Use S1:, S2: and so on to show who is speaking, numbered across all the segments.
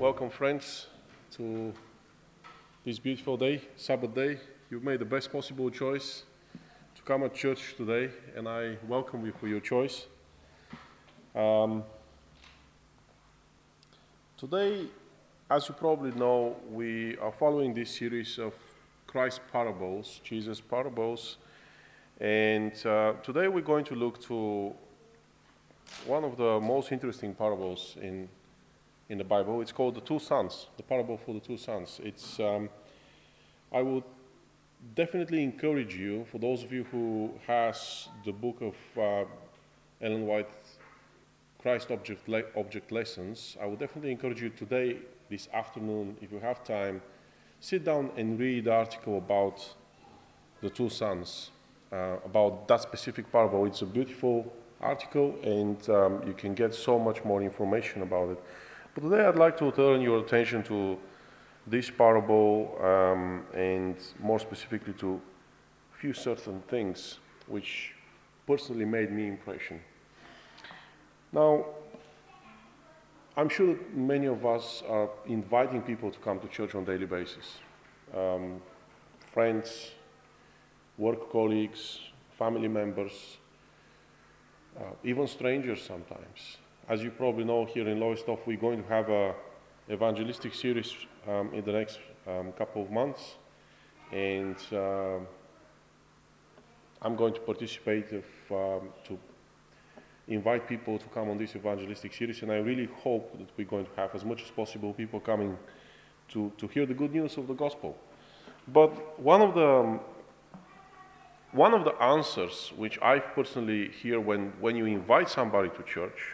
S1: Welcome, friends, to this beautiful day, Sabbath day. You've made the best possible choice to come at church today, and I welcome you for your choice. Today, as you probably know, we are following this series of Christ parables, Jesus parables, and today we're going to look to one of the most interesting parables in the Bible. It's called the two sons, the parable for the two sons. I would definitely encourage you, for those of you who has the book of Ellen White, Christ Object Lessons, I would definitely encourage you today, this afternoon, if you have time, sit down and read the article about the two sons, about that specific parable. It's a beautiful article, and you can get so much more information about it. But today I'd like to turn your attention to this parable and more specifically to a few certain things which personally made me impression. Now, I'm sure that many of us are inviting people to come to church on a daily basis. Friends, work colleagues, family members, even strangers sometimes. As you probably know, here in Lowestoft, we're going to have an evangelistic series in the next couple of months, and I'm going to participate to invite people to come on this evangelistic series, and I really hope that we're going to have as much as possible people coming to hear the good news of the gospel. But one of the answers which I personally hear when you invite somebody to church,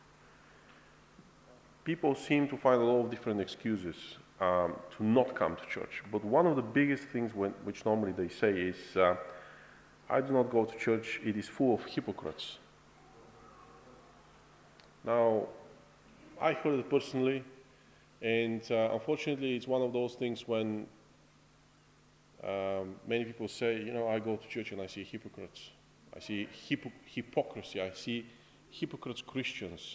S1: people seem to find a lot of different excuses to not come to church. But one of the biggest things which normally they say is, I do not go to church, it is full of hypocrites. Now, I heard it personally, and unfortunately it's one of those things when many people say, I go to church and I see hypocrites. I see hypocrisy, I see hypocrites Christians.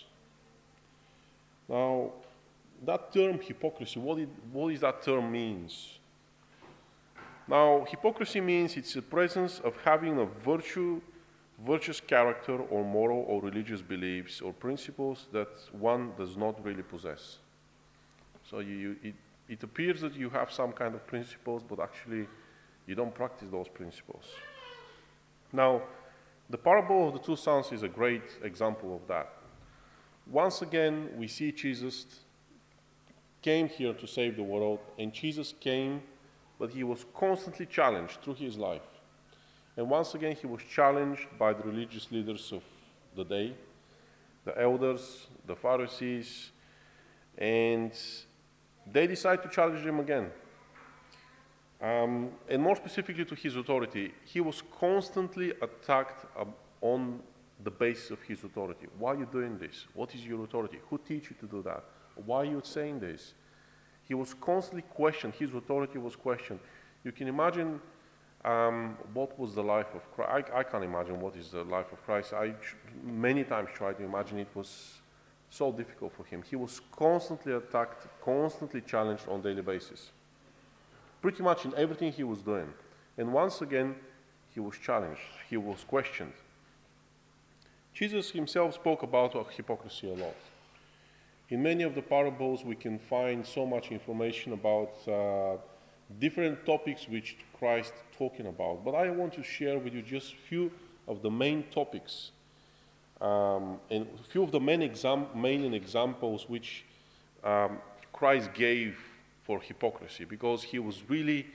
S1: Now, that term hypocrisy, what does that term means? Now, hypocrisy means it's the presence of having a virtuous character or moral or religious beliefs or principles that one does not really possess. So it appears that you have some kind of principles, but actually you don't practice those principles. Now, the parable of the two sons is a great example of that. Once again, we see Jesus came here to save the world, and Jesus came, but he was constantly challenged through his life. And once again, he was challenged by the religious leaders of the day, the elders, the Pharisees, and they decided to challenge him again. And more specifically to his authority, he was constantly attacked on the basis of his authority. Why are you doing this? What is your authority? Who teach you to do that? Why are you saying this? He was constantly questioned. His authority was questioned. You can imagine what was the life of Christ. I can't imagine what is the life of Christ. I many times tried to imagine. It was so difficult for him. He was constantly attacked, constantly challenged on a daily basis. Pretty much in everything he was doing. And once again, he was challenged. He was questioned. Jesus himself spoke about hypocrisy a lot. In many of the parables, we can find so much information about different topics which Christ is talking about. But I want to share with you just a few of the main topics and a few of the main examples which Christ gave for hypocrisy, because he was really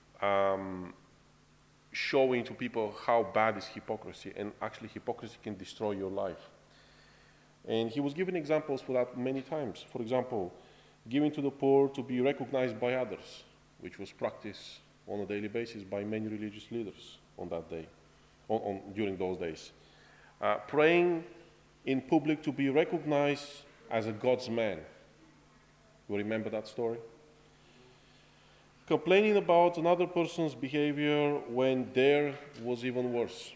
S1: showing to people how bad is hypocrisy, and actually hypocrisy can destroy your life. And he was giving examples for that many times. For example, giving to the poor to be recognized by others, which was practiced on a daily basis by many religious leaders on that day, during those days. Praying in public to be recognized as a God's man. You remember that story? Complaining about another person's behavior when there was even worse.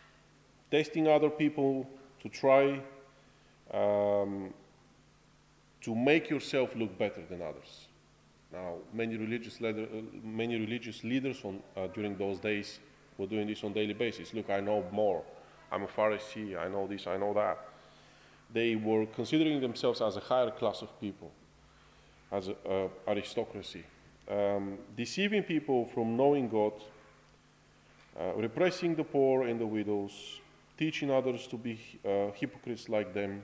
S1: Testing other people to try to make yourself look better than others. Now, many religious leaders during those days were doing this on a daily basis. Look, I know more. I'm a Pharisee. I know this. I know that. They were considering themselves as a higher class of people, as aristocracy, deceiving people from knowing God, repressing the poor and the widows, teaching others to be hypocrites like them.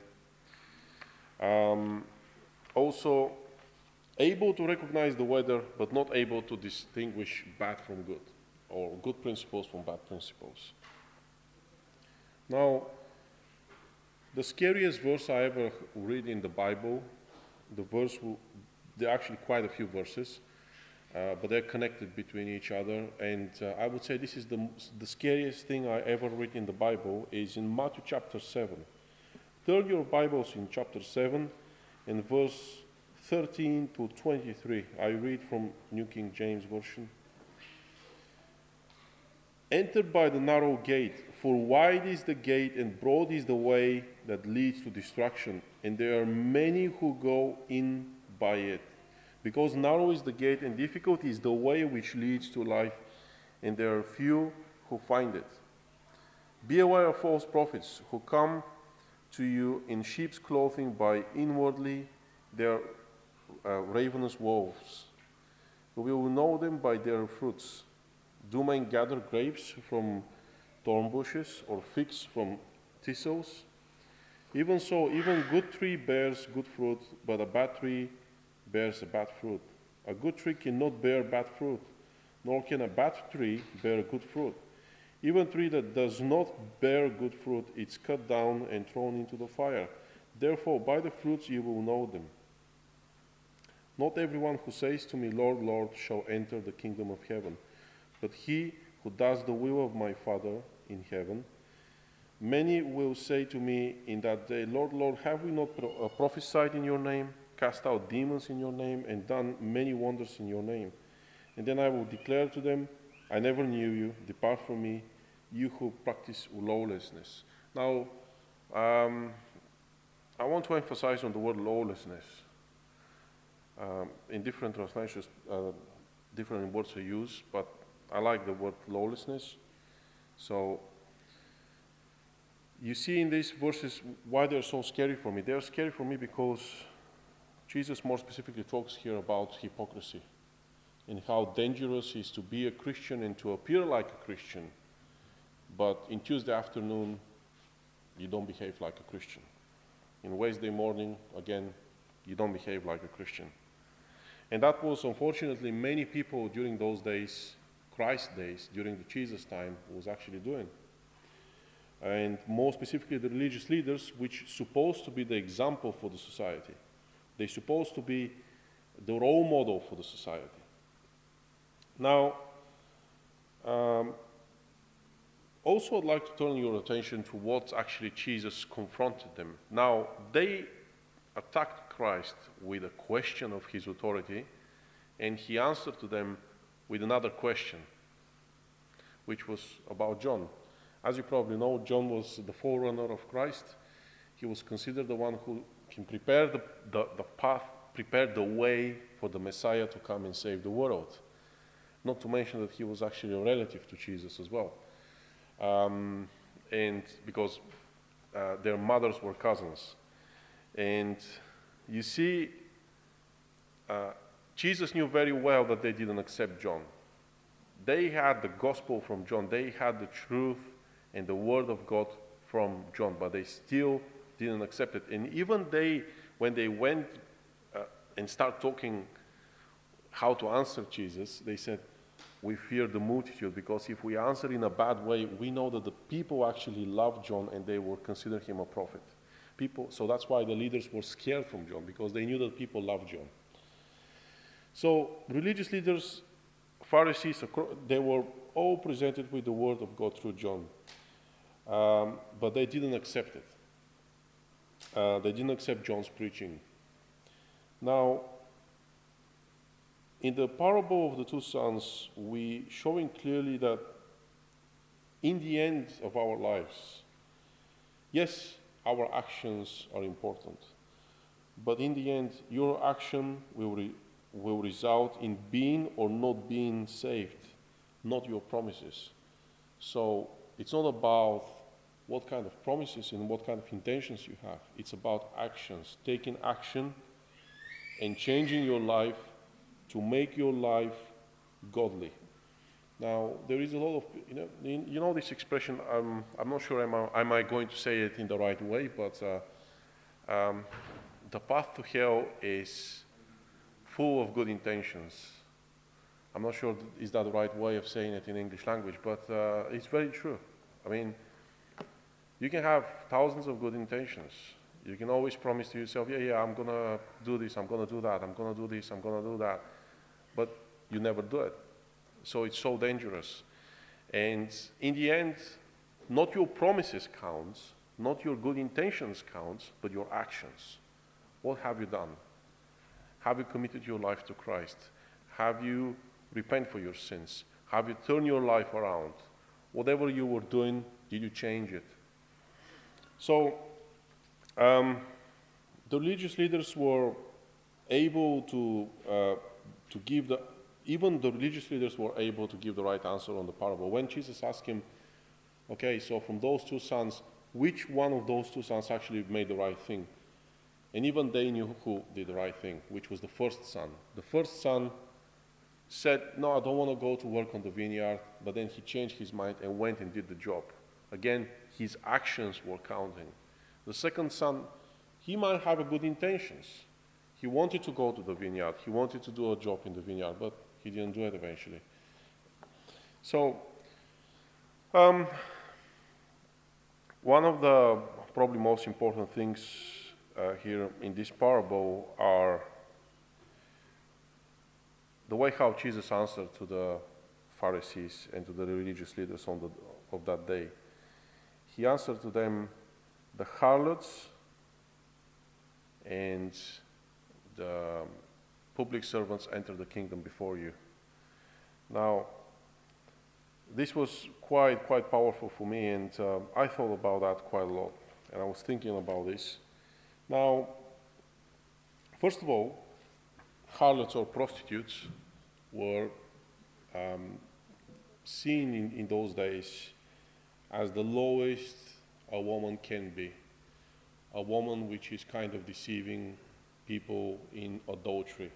S1: Also, able to recognize the weather, but not able to distinguish bad from good, or good principles from bad principles. Now, the scariest verse I ever read in the Bible, there are actually quite a few verses, but they're connected between each other, and I would say this is the scariest thing I ever read in the Bible is in Matthew chapter 7. Turn your Bibles in chapter 7 and verse 13 to 23. I read from New King James Version. Enter by the narrow gate, for wide is the gate and broad is the way that leads to destruction, and there are many who go in by it. Because narrow is the gate and difficult is the way which leads to life, and there are few who find it. Be aware of false prophets who come to you in sheep's clothing, but inwardly they are ravenous wolves. We will know them by their fruits. Do men gather grapes from thorn bushes, or figs from thistles? Even so, even good tree bears good fruit, but a bad tree bears a bad fruit. A good tree cannot bear bad fruit, nor can a bad tree bear good fruit. Even a tree that does not bear good fruit is cut down and thrown into the fire. Therefore, by the fruits you will know them. Not everyone who says to me, Lord, Lord, shall enter the kingdom of heaven, but he who does the will of my Father in heaven. Many will say to me in that day, Lord, Lord, have we not prophesied in your name, cast out demons in your name, and done many wonders in your name? And then I will declare to them, I never knew you. Depart from me, you who practice lawlessness. Now, I want to emphasize on the word lawlessness. In different translations, different words are used, but I like the word lawlessness. So, you see in these verses why they're so scary for me. They're scary for me because Jesus more specifically talks here about hypocrisy and how dangerous it is to be a Christian and to appear like a Christian, but in Tuesday afternoon, you don't behave like a Christian. In Wednesday morning, again, you don't behave like a Christian. And that was, unfortunately, many people during those days, Christ's days, during the Jesus time, was actually doing. And more specifically, the religious leaders, which supposed to be the example for the society. They're supposed to be the role model for the society. Now, also I'd like to turn your attention to what actually Jesus confronted them. Now, they attacked Christ with a question of his authority, and he answered to them with another question, which was about John. As you probably know, John was the forerunner of Christ. He was considered the one who can prepare the path, prepare the way for the Messiah to come and save the world. Not to mention that he was actually a relative to Jesus as well. And because their mothers were cousins. And you see, Jesus knew very well that they didn't accept John. They had the gospel from John. They had the truth and the word of God from John, but they still didn't accept it. And even when they went and started talking how to answer Jesus, they said, we fear the multitude, because if we answer in a bad way, we know that the people actually love John and they will consider him a prophet. So that's why the leaders were scared from John, because they knew that people loved John. So religious leaders, Pharisees, they were all presented with the word of God through John. But they didn't accept it. They didn't accept John's preaching. Now, in the parable of the two sons, we showing clearly that in the end of our lives, yes, our actions are important, but in the end, your action will result in being or not being saved, not your promises. So it's not about what kind of promises and what kind of intentions you have. It's about actions, taking action and changing your life to make your life godly. Now, there is a lot of, you know this expression, I'm not sure am I going to say it in the right way, but the path to hell is full of good intentions. I'm not sure is that the right way of saying it in English language, but it's very true. I mean, you can have thousands of good intentions. You can always promise to yourself, yeah, I'm going to do this, I'm going to do that, I'm going to do this, I'm going to do that. But you never do it. So it's so dangerous. And in the end, not your promises counts, not your good intentions counts, but your actions. What have you done? Have you committed your life to Christ? Have you repented for your sins? Have you turned your life around? Whatever you were doing, did you change it? So the religious leaders were able to give even the religious leaders were able to give the right answer on the parable. When Jesus asked him, okay, so from those two sons, which one of those two sons actually made the right thing? And even they knew who did the right thing, which was the first son. The first son said, no, I don't want to go to work on the vineyard, but then he changed his mind and went and did the job. Again, his actions were counting. The second son, he might have good intentions. He wanted to go to the vineyard. He wanted to do a job in the vineyard, but he didn't do it eventually. So, one of the probably most important things here in this parable are the way how Jesus answered to the Pharisees and to the religious leaders of that day. He answered to them, the harlots and the public servants enter the kingdom before you. Now, this was quite powerful for me, and I thought about that quite a lot, and I was thinking about this. Now, first of all, harlots or prostitutes were seen in those days as the lowest a woman can be, a woman which is kind of deceiving people in adultery.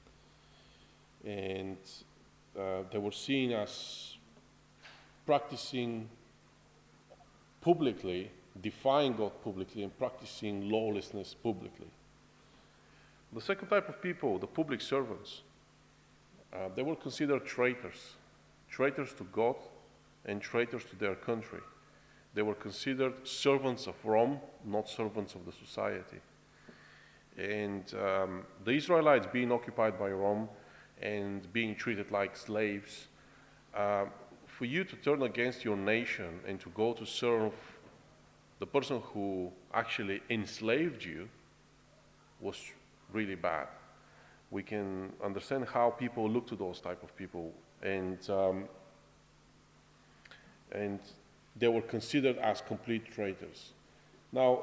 S1: And they were seen as practicing publicly, defying God publicly, and practicing lawlessness publicly. The second type of people, the public servants, they were considered traitors to God and traitors to their country. They were considered servants of Rome, not servants of the society. And the Israelites being occupied by Rome and being treated like slaves, for you to turn against your nation and to go to serve the person who actually enslaved you was really bad. We can understand how people look to those type of people, and they were considered as complete traitors. Now,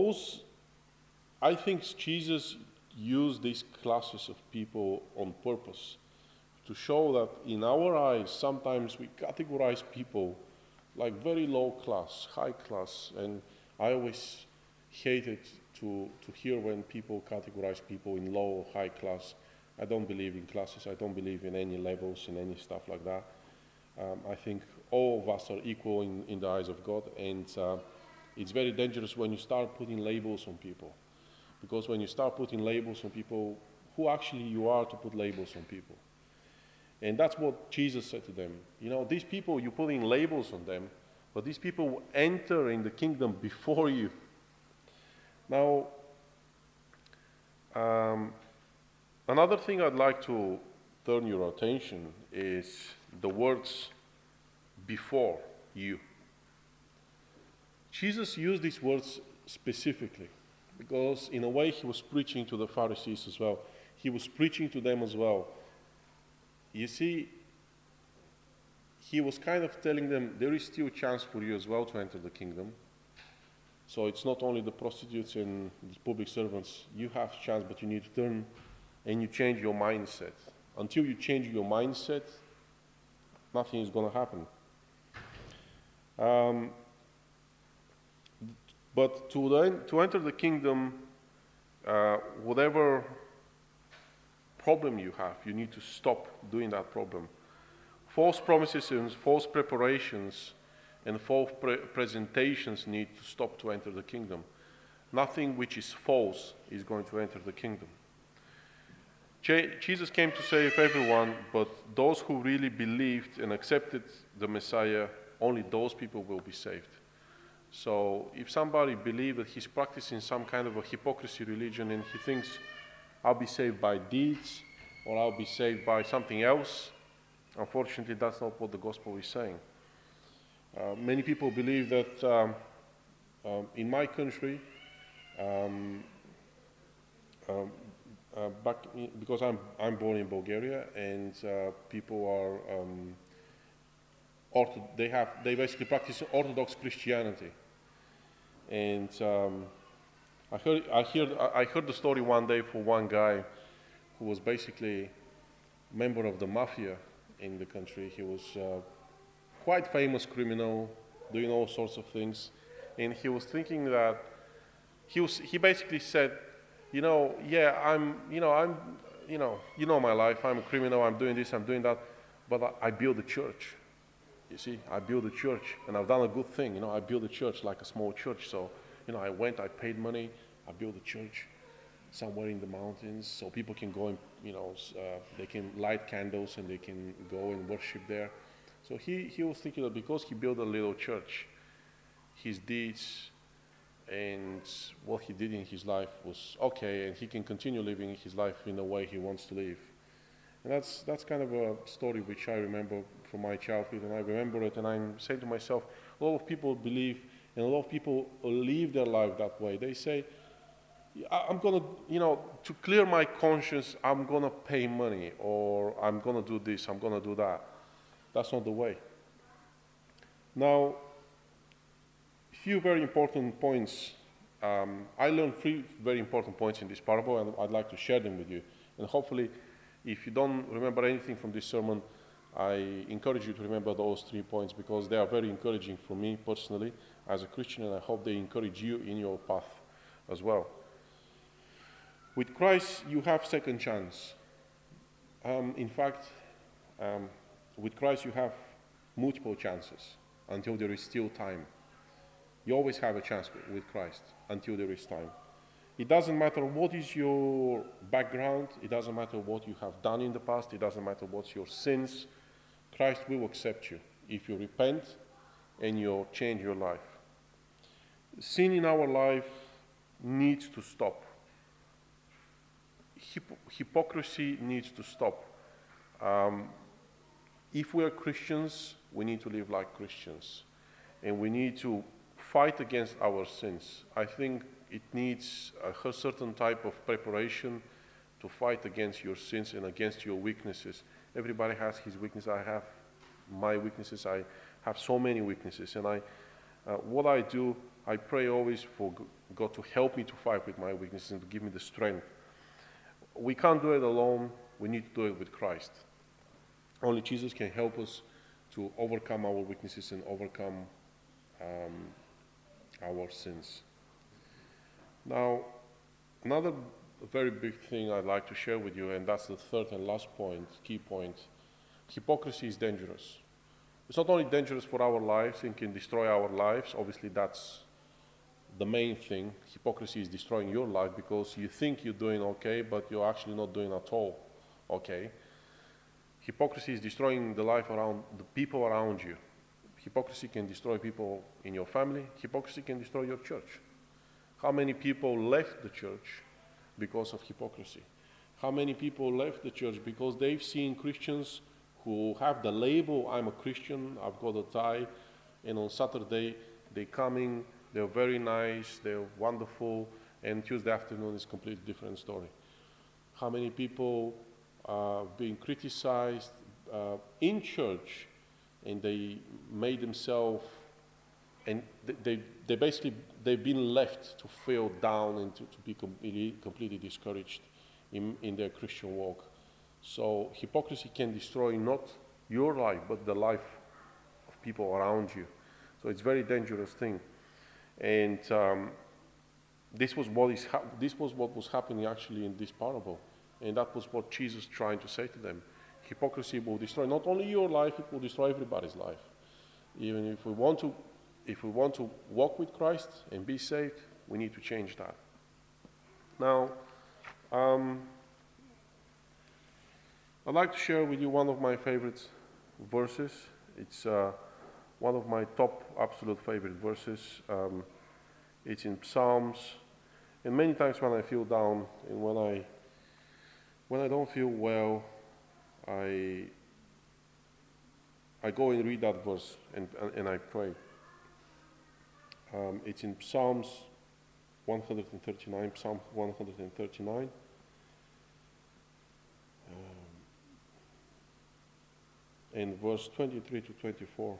S1: I think Jesus used these classes of people on purpose to show that in our eyes, sometimes we categorize people like very low class, high class, and I always hated to hear when people categorize people in low or high class. I don't believe in classes. I don't believe in any levels and any stuff like that. I think all of us are equal in the eyes of God, and it's very dangerous when you start putting labels on people. Because when you start putting labels on people, who actually you are to put labels on people? And that's what Jesus said to them. You know, these people, you're putting labels on them, but these people will enter in the kingdom before you. Now, another thing I'd like to turn your attention is the words before you. Jesus used these words specifically because in a way he was preaching to the Pharisees as well. He was preaching to them as well. You see, he was kind of telling them there is still a chance for you as well to enter the kingdom. So it's not only the prostitutes and the public servants. You have a chance, but you need to turn and you change your mindset. Until you change your mindset, nothing is going to happen. But to enter the kingdom, whatever problem you have, you need to stop doing that problem. False promises and false preparations and false presentations need to stop to enter the kingdom. Nothing which is false is going to enter the kingdom. Jesus came to save everyone, but those who really believed and accepted the Messiah, only those people will be saved. So if somebody believes that he's practicing some kind of a hypocrisy religion and he thinks, I'll be saved by deeds or I'll be saved by something else, unfortunately that's not what the gospel is saying. Many people believe that in my country, because I'm born in Bulgaria, and people are they basically practice Orthodox Christianity, and I heard the story one day for one guy who was basically a member of the mafia in the country. He was quite famous criminal, doing all sorts of things, and he was thinking that he basically said, you know my life, I'm a criminal, I'm doing this, I'm doing that, but I build a church. You see, I built a church, and I've done a good thing. I built a church, like a small church. So, I paid money, I built a church somewhere in the mountains, so people can go and, they can light candles and they can go and worship there. So he was thinking that because he built a little church, his deeds and what he did in his life was okay, and he can continue living his life in the way he wants to live. And that's kind of a story which I remember from my childhood, and I remember it, and I'm saying to myself, a lot of people believe, and a lot of people live their life that way. They say, I'm going to, to clear my conscience, I'm going to pay money, or I'm going to do this, I'm going to do that. That's not the way. Now, few very important points. I learned 3 very important points in this parable, and I'd like to share them with you. And hopefully, if you don't remember anything from this sermon, I encourage you to remember those 3 points, because they are very encouraging for me personally as a Christian, and I hope they encourage you in your path as well. With Christ, you have second chance. In fact, with Christ, you have multiple chances until there is still time. You always have a chance with Christ until there is time. It doesn't matter what is your background. It doesn't matter what you have done in the past. It doesn't matter what's your sins. Christ will accept you if you repent and you change your life. Sin in our life needs to stop. Hypocrisy needs to stop. If we are Christians, we need to live like Christians. And we need to fight against our sins. I think it needs a certain type of preparation to fight against your sins and against your weaknesses. Everybody has his weaknesses. I have my weaknesses. I have so many weaknesses. And what I do, I pray always for God to help me to fight with my weaknesses and to give me the strength. We can't do it alone. We need to do it with Christ. Only Jesus can help us to overcome our weaknesses and overcome our sins. Now, another very big thing I'd like to share with you, and that's the third and last point, key point. Hypocrisy is dangerous. It's not only dangerous for our lives and can destroy our lives. Obviously, that's the main thing. Hypocrisy is destroying your life because you think you're doing okay, but you're actually not doing at all okay. Hypocrisy is destroying the life around the people around you. Hypocrisy can destroy people in your family. Hypocrisy can destroy your church. How many people left the church because of hypocrisy? How many people left the church because they've seen Christians who have the label, I'm a Christian, I've got a tie, and on Saturday they come in, they're very nice, they're wonderful, and Tuesday afternoon is a completely different story. How many people are being criticized in church, and they made themselves and they basically, they've been left to feel down and to be completely discouraged in their Christian walk. So hypocrisy can destroy not your life, but the life of people around you. So it's a very dangerous thing. And this was what was happening actually in this parable. And that was what Jesus trying to say to them. Hypocrisy will destroy not only your life, it will destroy everybody's life. Even if we want to walk with Christ and be saved, we need to change that. Now, I'd like to share with you one of my favorite verses. It's one of my top absolute favorite verses. It's in Psalms, and many times when I feel down and when I don't feel well, I go and read that verse and I pray. It's in Psalms 139, Psalm 139. And verse 23 to 24.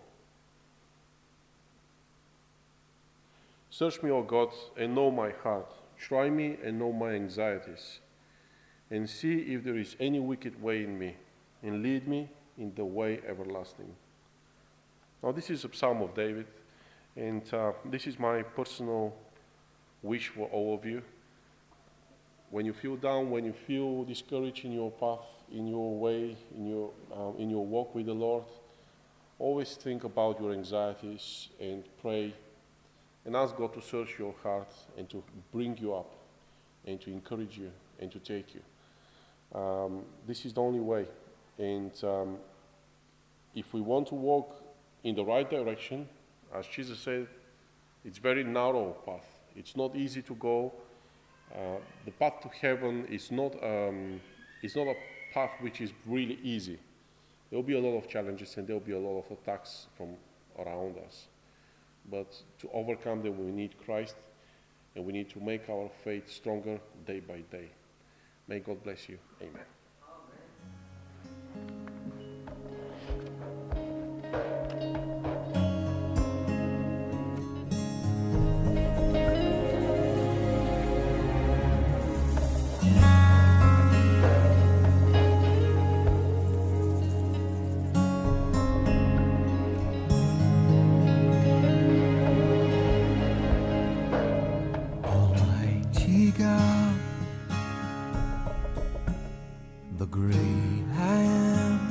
S1: Search me, O God, and know my heart. Try me and know my anxieties. And see if there is any wicked way in me, and lead me in the way everlasting. Now this is a Psalm of David, and this is my personal wish for all of you. When you feel down, when you feel discouraged in your path, in your way, in your walk with the Lord, always think about your anxieties and pray and ask God to search your heart and to bring you up and to encourage you and to take you. This is the only way. And if we want to walk in the right direction, as Jesus said, it's very narrow path. It's not easy to go. The path to heaven is not a path which is really easy. There will be a lot of challenges and there will be a lot of attacks from around us. But to overcome them, we need Christ, and we need to make our faith stronger day by day. May God bless you. Amen.
S2: The great I am,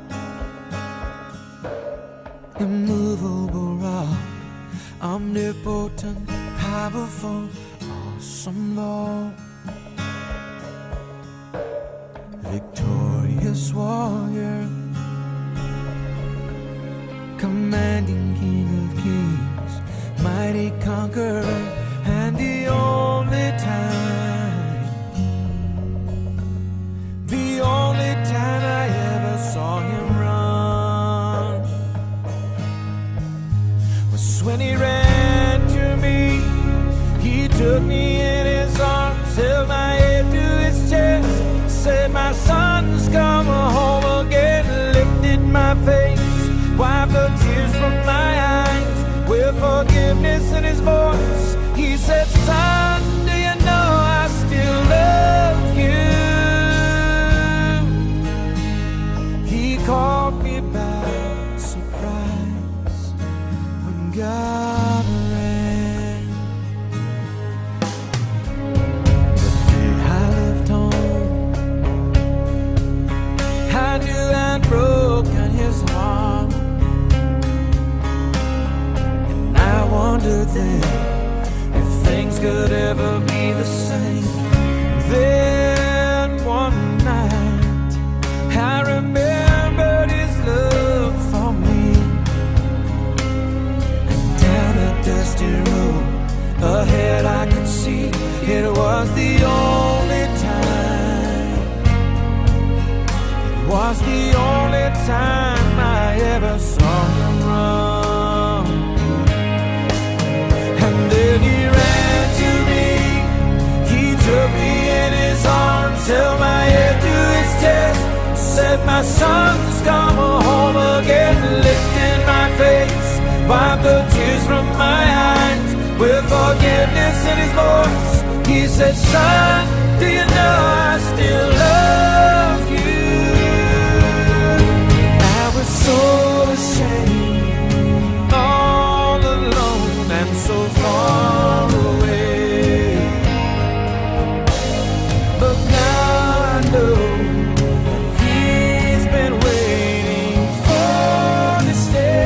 S2: immovable rock, omnipotent, powerful, awesome Lord, victorious warrior, commanding King of kings, mighty conqueror, and the only time I ever saw him run was when he ran to me. He took me in his arms, held my head to his chest, said, "My son's come home again," lifted my face, wiped the tears from my eyes with forgiveness in his voice. He said, "Son, do you know I still love you?" Caught me by surprise when God ran. The day I left home, I knew I'd broken his heart, and I wondered then if things could ever be the same. Then one night I remembered his love for me, and down a dusty road ahead I could see it was the only time, it was the only time I ever saw him run. And then he ran to me, he took me in his arms, held my head to his chest, said, "My son's come home again," lifted my face, wiped the tears from my eyes with forgiveness in his voice. He said, son, do you know I still love you? I was so ashamed, all alone and so far away, but now I know he's been waiting for this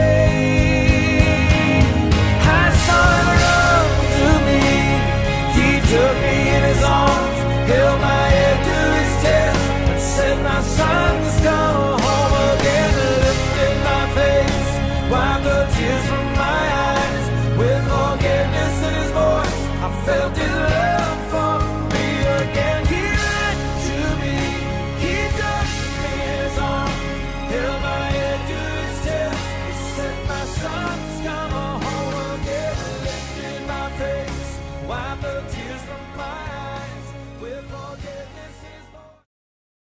S2: day. I saw him run to me, he took me in his arms, held my head to his chest, and said, my son's come home again. Lifted my face, wiped the tears from